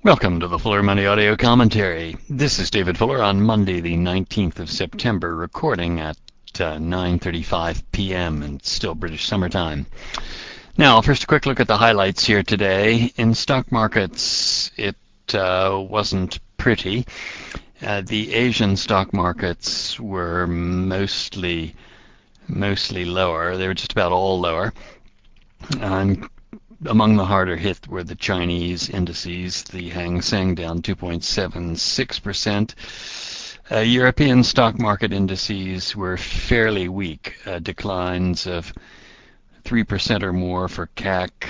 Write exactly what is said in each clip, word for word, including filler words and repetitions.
Welcome to the Fuller Money Audio Commentary. This is David Fuller on Monday, the nineteenth of September, recording at uh, nine thirty-five p m and still British summertime. Now, first a quick look at the highlights here today. In stock markets, it uh, wasn't pretty. Uh, the Asian stock markets were mostly mostly lower. They were just about all lower. And among the harder hit were the Chinese indices, the Hang Seng down two point seven six percent. Uh, European stock market indices were fairly weak, uh, declines of three percent or more for C A C,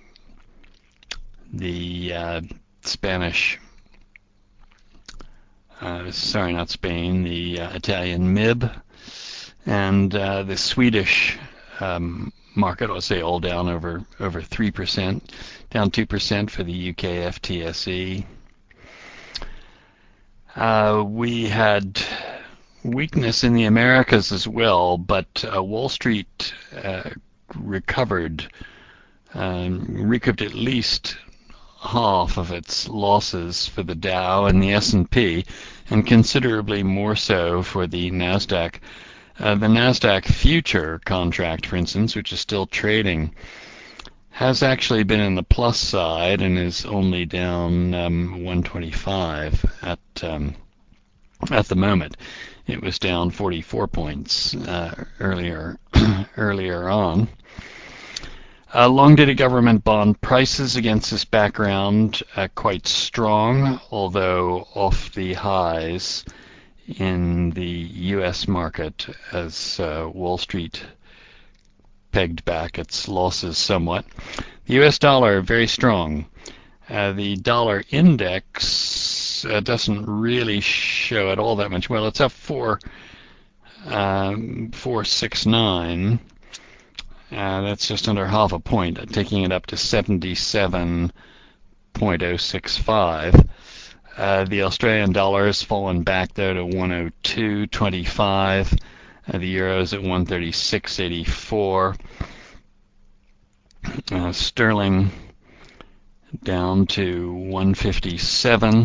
the uh, Spanish, uh, sorry, not Spain, the uh, Italian M I B, and uh, the Swedish um, market, I'll say all down over over three percent, down two percent for the U K F T S E. Uh, we had weakness in the Americas as well, but uh, Wall Street uh, recovered, um, recouped at least half of its losses for the Dow and the S and P, and considerably more so for the NASDAQ. Uh, the NASDAQ future contract, for instance, which is still trading, has actually been in the plus side and is only down um, one twenty-five at um, at the moment. It was down forty-four points uh, earlier earlier on. Uh, long-dated government bond prices against this background uh, quite strong, although off the highs in the U S market as uh, Wall Street pegged back its losses somewhat. The U S dollar very strong. Uh, the dollar index uh, doesn't really show it all that much. Well, it's up four, um, four six nine. Uh, that's just under half a point, taking it up to seventy-seven point oh six five. Uh, the Australian dollar has fallen back though to one oh two twenty-five. Uh, the euro is at one thirty-six eighty-four. Uh, sterling down to one fifty-seven.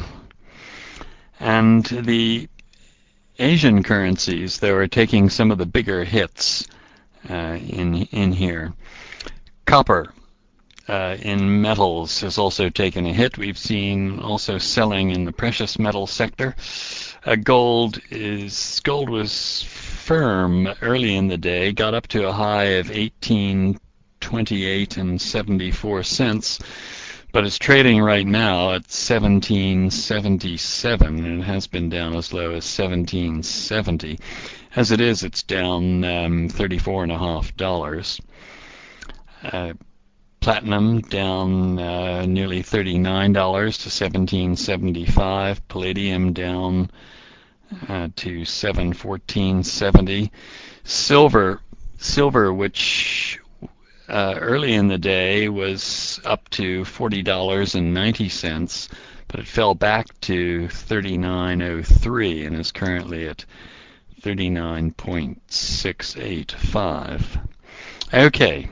And the Asian currencies, though, are taking some of the bigger hits uh, in in here. Copper Uh, in metals has also taken a hit. We've seen also selling in the precious metal sector. Uh, gold is gold was firm early in the day, got up to a high of eighteen twenty-eight and seventy-four cents, but it's trading right now at seventeen seventy-seven, and it has been down as low as seventeen seventy. As it is, it's down um, thirty-four and a half dollars. Uh, Platinum down uh, nearly thirty-nine dollars to seventeen seventy-five. Palladium down uh, to seven fourteen seventy. Silver, silver, which uh, early in the day was up to forty dollars and ninety cents, but it fell back to thirty-nine oh three and is currently at thirty-nine point six eight five. Okay.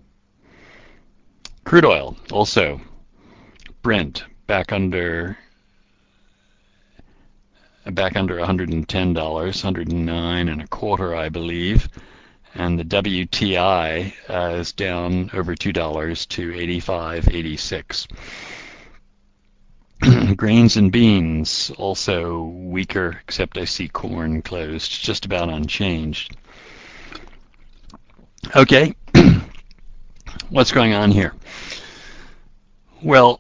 Crude oil, also, Brent back under back under one hundred ten dollars, one hundred nine and a quarter, I believe, and the W T I uh, is down over two dollars to eighty-five eighty-six. Grains and beans also weaker, except I see corn closed just about unchanged. Okay, what's going on here? Well,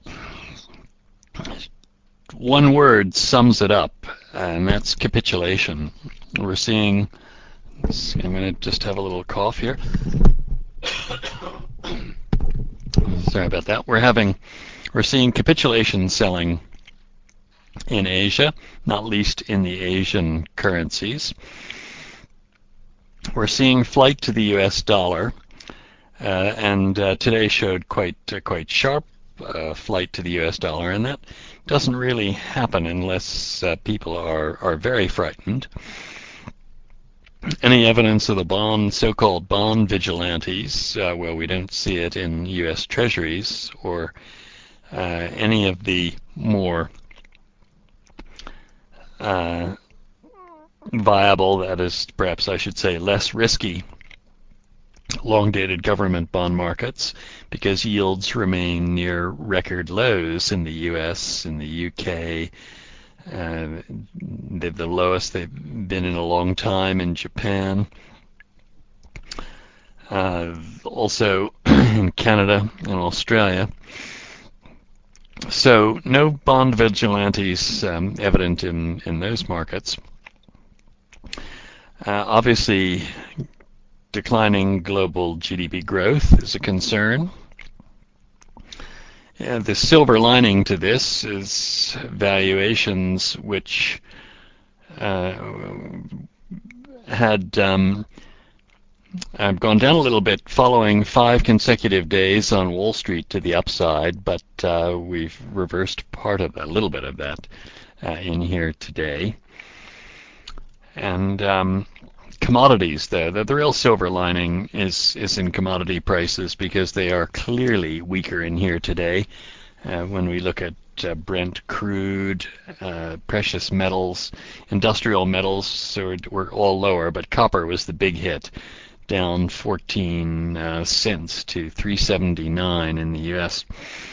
one word sums it up, and that's capitulation. We're seeing, I'm going to just have a little cough here. Sorry about that. We're having, we're seeing capitulation selling in Asia, not least in the Asian currencies. We're seeing flight to the U S dollar, uh, and uh, today showed quite uh, quite sharp Uh, flight to the U S dollar, and that doesn't really happen unless uh, people are, are very frightened. Any evidence of the bond, so-called bond vigilantes, uh, well, we don't see it in U S Treasuries or uh, any of the more uh, viable, that is, perhaps I should say less risky, long-dated government bond markets, because yields remain near record lows in the U S, in the U K. Uh, they're the lowest they've been in a long time in Japan. Uh, also in Canada and Australia. So no bond vigilantes um, evident in, in those markets. Uh, obviously, declining global G D P growth is a concern. And the silver lining to this is valuations which uh, had um, I've gone down a little bit following five consecutive days on Wall Street to the upside, but uh, we've reversed part of that, a little bit of that uh, in here today. And um, commodities, though, the, the real silver lining is, is in commodity prices, because they are clearly weaker in here today. Uh, when we look at uh, Brent crude, uh, precious metals, industrial metals, so we're all lower, but copper was the big hit, down fourteen uh, cents to three seventy-nine in the U S.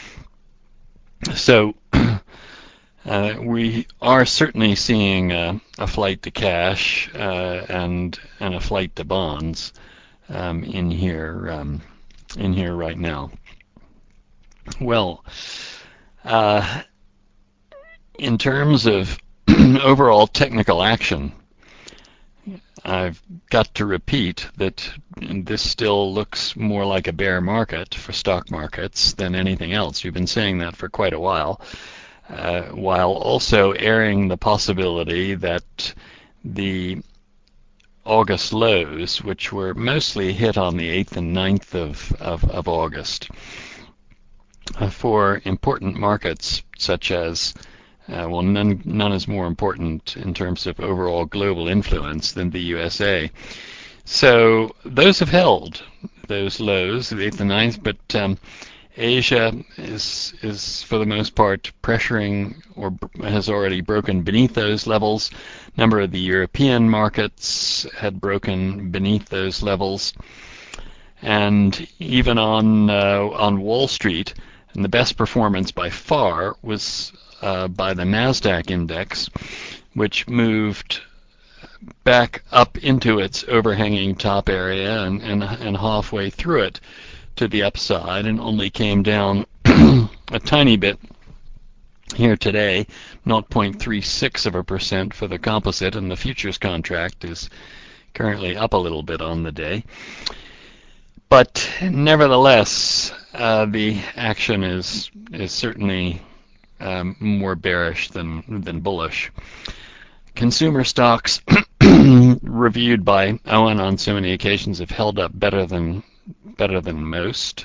So uh, we are certainly seeing a, a flight to cash uh, and and a flight to bonds um, in here um, in here right now. Well, uh, in terms of overall technical action, I've got to repeat that this still looks more like a bear market for stock markets than anything else. You've been saying that for quite a while, uh, while also airing the possibility that the August lows, which were mostly hit on the eighth and ninth of, of, of August, uh, for important markets such as Uh, well, none, none is more important in terms of overall global influence than the U S A. So those have held those lows, the eighth and ninth, but um, Asia is is for the most part pressuring, or has already broken beneath those levels. A number of the European markets had broken beneath those levels, and even on uh, on Wall Street, and the best performance by far was Uh, by the NASDAQ index, which moved back up into its overhanging top area and, and, and halfway through it to the upside, and only came down a tiny bit here today, zero point three six of a percent for the composite, and the futures contract is currently up a little bit on the day. But nevertheless, uh, the action is is certainly Um, more bearish than than bullish. Consumer stocks, reviewed by Owen on so many occasions, have held up better than better than most.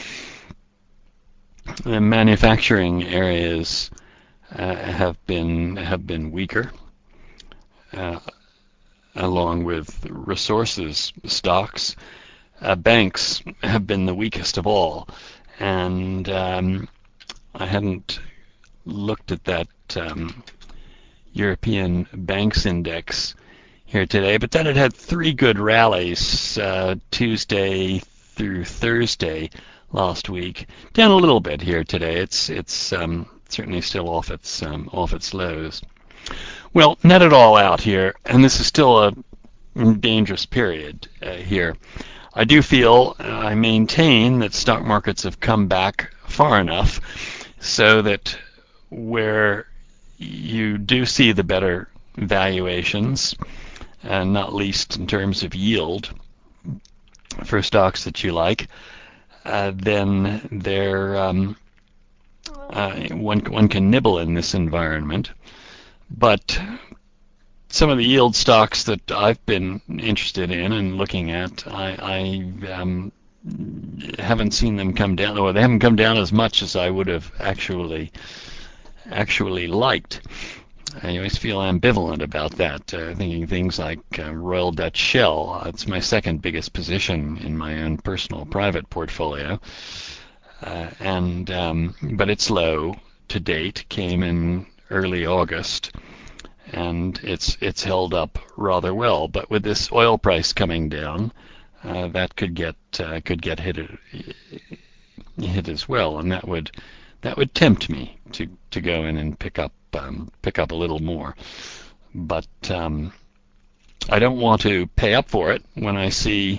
The manufacturing areas uh, have been have been weaker, uh, along with resources stocks. Uh, banks have been the weakest of all, and um, I hadn't looked at that um, European Banks Index here today, but then it had three good rallies uh, Tuesday through Thursday last week. Down a little bit here today. It's it's um, certainly still off its um, off its lows. Well, net it all out here, and this is still a dangerous period uh, here. I do feel, uh, I maintain that stock markets have come back far enough so that where you do see the better valuations, and not least in terms of yield for stocks that you like, uh, then there um, uh, one one can nibble in this environment. But some of the yield stocks that I've been interested in and looking at, I, I um, haven't seen them come down, or they haven't come down as much as I would have actually actually liked. I always feel ambivalent about that, uh, thinking things like uh, Royal Dutch Shell. Uh, it's my second biggest position in my own personal private portfolio. uh, and um, but its low to date came in early August, and it's it's held up rather well. But with this oil price coming down, uh, that could get uh, could get hit hit as well, and that would that would tempt me to, to go in and pick up um, pick up a little more. But um, I don't want to pay up for it when I see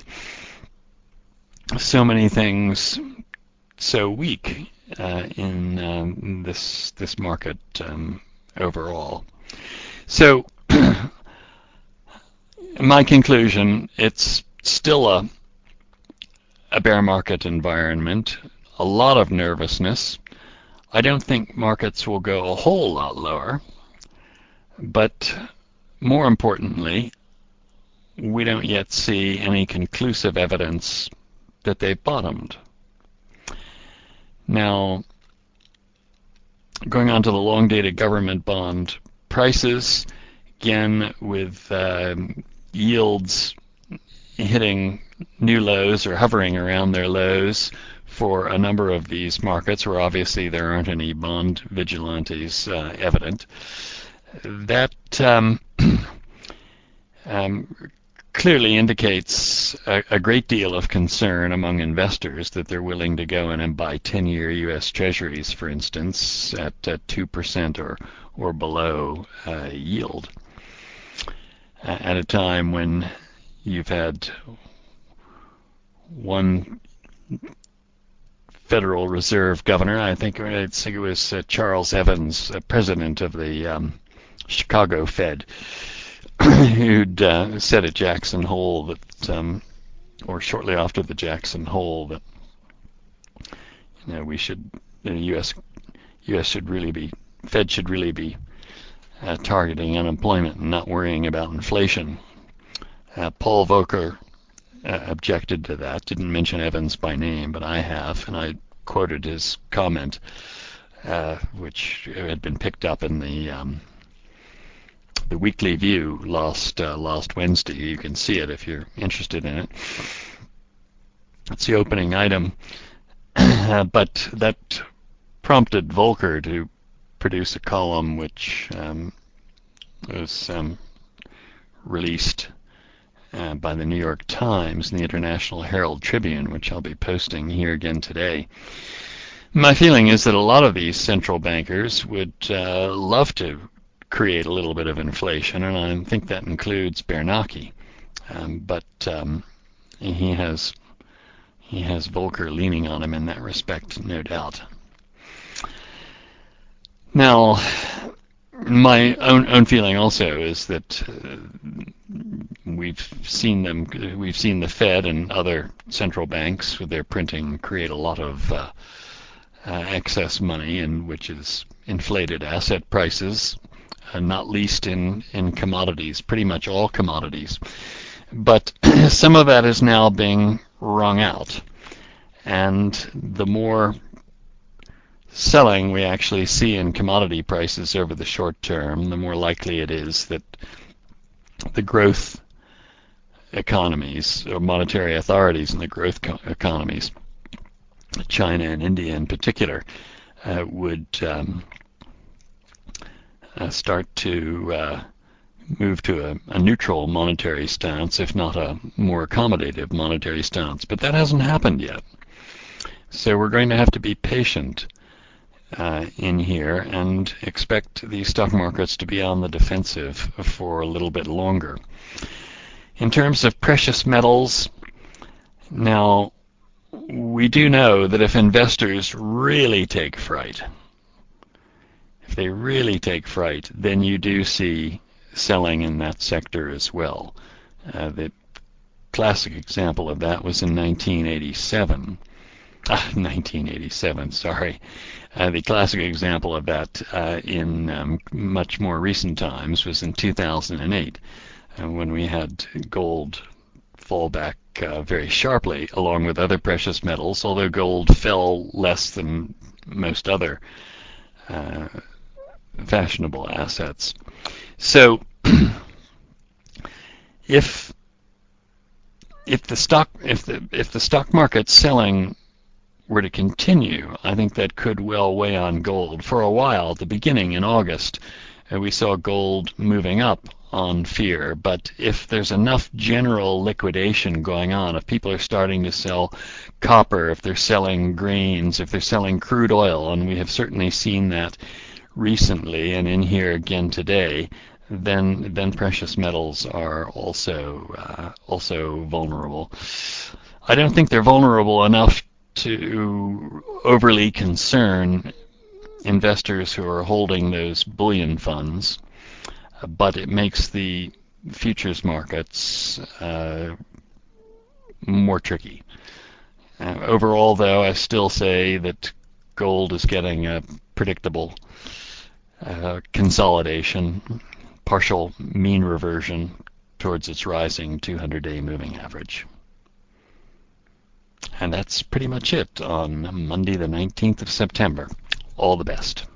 so many things so weak uh, in um, this this market um, overall. So my conclusion: it's still a a bear market environment, a lot of nervousness. I don't think markets will go a whole lot lower, but more importantly, we don't yet see any conclusive evidence that they've bottomed. Now, going on to the long-dated government bond prices, again with um, yields hitting new lows or hovering around their lows for a number of these markets where obviously there aren't any bond vigilantes uh, evident. That um, um, clearly indicates a, a great deal of concern among investors that they're willing to go in and buy ten-year U S Treasuries, for instance, at, at two percent or, or below uh, yield, uh, at a time when you've had one Federal Reserve governor, I think, I think it was uh, Charles Evans, uh, president of the um, Chicago Fed, who'd uh, said at Jackson Hole that, um, or shortly after the Jackson Hole, that you know we should, the U S U S should really be, Fed should really be uh, targeting unemployment and not worrying about inflation. Uh, Paul Volcker uh, objected to that. Didn't mention Evans by name, but I have, and I quoted his comment, uh, which had been picked up in the um, the Weekly View last uh, last Wednesday. You can see it if you're interested in it. It's the opening item, uh, but that prompted Volcker to produce a column which um, was um, released uh, by the New York Times and the International Herald Tribune, which I'll be posting here again today. My feeling is that a lot of these central bankers would uh, love to create a little bit of inflation, and I think that includes Bernanke. Um, but um, he has he has Volcker leaning on him in that respect, no doubt. Now, my own own feeling also is that uh, we've seen them, we've seen the Fed and other central banks with their printing create a lot of uh, uh, excess money, and which has inflated asset prices. Uh, not least in, in commodities, pretty much all commodities. But some of that is now being wrung out. And the more selling we actually see in commodity prices over the short term, the more likely it is that the growth economies, or monetary authorities in the growth co- economies, China and India in particular, uh, would um, Uh, start to uh, move to a, a neutral monetary stance, if not a more accommodative monetary stance. But that hasn't happened yet. So we're going to have to be patient uh, in here and expect the stock markets to be on the defensive for a little bit longer. In terms of precious metals, now we do know that if investors really take fright, if they really take fright, then you do see selling in that sector as well. Uh, the classic example of that was in nineteen eighty-seven. Ah, nineteen eighty-seven, sorry. Uh, the classic example of that uh, in um, much more recent times was in two thousand eight, uh, when we had gold fall back uh, very sharply, along with other precious metals, although gold fell less than most other uh, fashionable assets. So if if the stock if the if the stock market's selling were to continue, I think that could well weigh on gold. For a while, at the beginning in August, uh, we saw gold moving up on fear, but if there's enough general liquidation going on, if people are starting to sell copper, if they're selling grains, if they're selling crude oil, and we have certainly seen that recently and in here again today, then then precious metals are also uh, also vulnerable. I don't think they're vulnerable enough to overly concern investors who are holding those bullion funds, but it makes the futures markets uh, more tricky. Uh, overall, though, I still say that gold is getting a predictable uh, consolidation, partial mean reversion towards its rising two hundred day moving average. And that's pretty much it on Monday the nineteenth of September. All the best.